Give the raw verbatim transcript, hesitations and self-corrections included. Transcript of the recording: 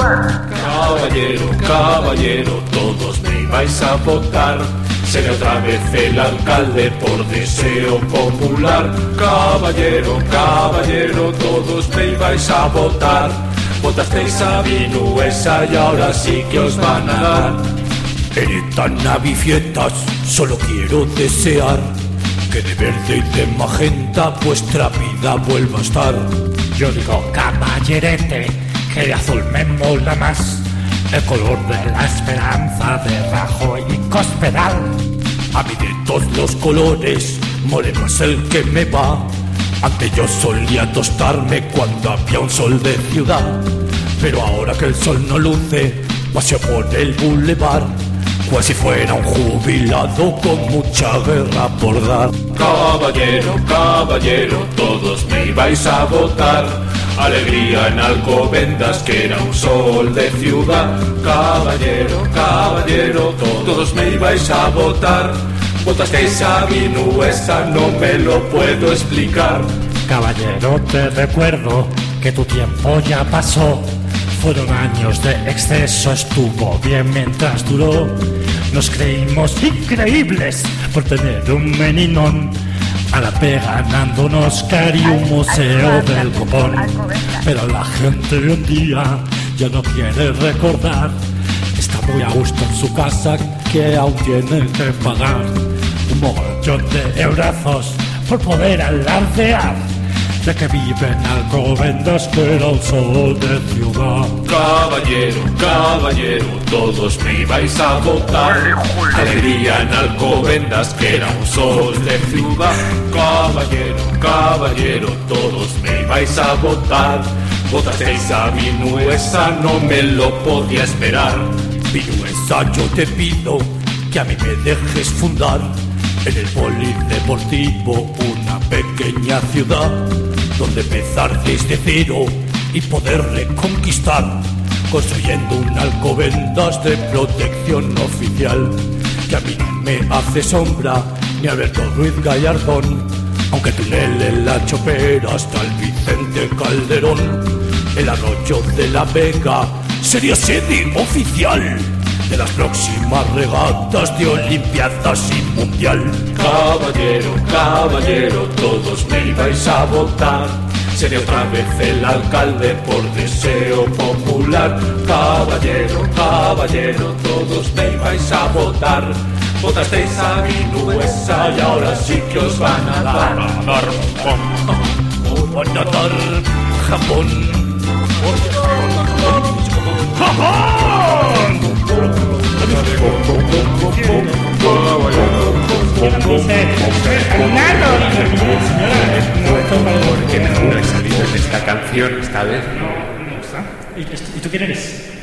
Caballero, caballero, todos me ibais a votar. Seré otra vez el alcalde por deseo popular. Caballero, caballero, todos me ibais a votar. Votasteis a Vinuesa y ahora sí que os van a dar. En estas navifietas solo quiero desear que de verde y de magenta vuestra vida vuelva a estar. Yo digo caballerete, que de azul me mola más, el color de la esperanza de Rajoy y Cospedal. A mí de todos los colores, moreno es el que me va. Antes yo solía tostarme cuando había un sol de ciudad, pero ahora que el sol no luce, paseo por el bulevar, cual si fuera un jubilado con mucha guerra por dar. Caballero, caballero, todos me ibais a votar. Alegría en Alcobendas, que era un sol de ciudad. Caballero, caballero, todos me ibais a votar. Votasteis a Vinuesa, no me lo puedo explicar. Caballero, te recuerdo que tu tiempo ya pasó. Fueron años de exceso, estuvo bien mientras duró. Nos creímos increíbles por tener un meninón. A la P ganando un Oscar y un museo del copón. Pero la gente hoy en día ya no quiere recordar. Está muy a gusto en su casa, que aún tiene que pagar un mogollón de eurazos por poder alardear de que vive en Alcobendas, que era un sol de ciudad. Caballero, caballero, todos me ibais a votar. Alegría en Alcobendas, que era un sol de ciudad. Caballero, caballero, todos me ibais a votar. Votasteis a Vinuesa, no me lo podía esperar. Vinuesa, yo te pido que a mí me dejes fundar en el polideportivo una pequeña ciudad, donde empezar desde cero y poder reconquistar, construyendo un Alcobendas de protección oficial. Que a mí no me hace sombra ni Alberto Ruiz Gallardón, aunque tunele la Chopera hasta el Vicente Calderón. El arroyo de la Vega sería sede oficial de las próximas regatas de Olimpiadas y Mundial. Caballero, caballero, todos me ibais a votar. Seré otra vez el alcalde por deseo popular. Caballero, caballero, todos me ibais a votar. Votasteis a Vinuesa y ahora sí que os van a dar. Van a dar Japón. ¿Por qué no ha salido en esta canción esta vez? ¿Y tú quién eres?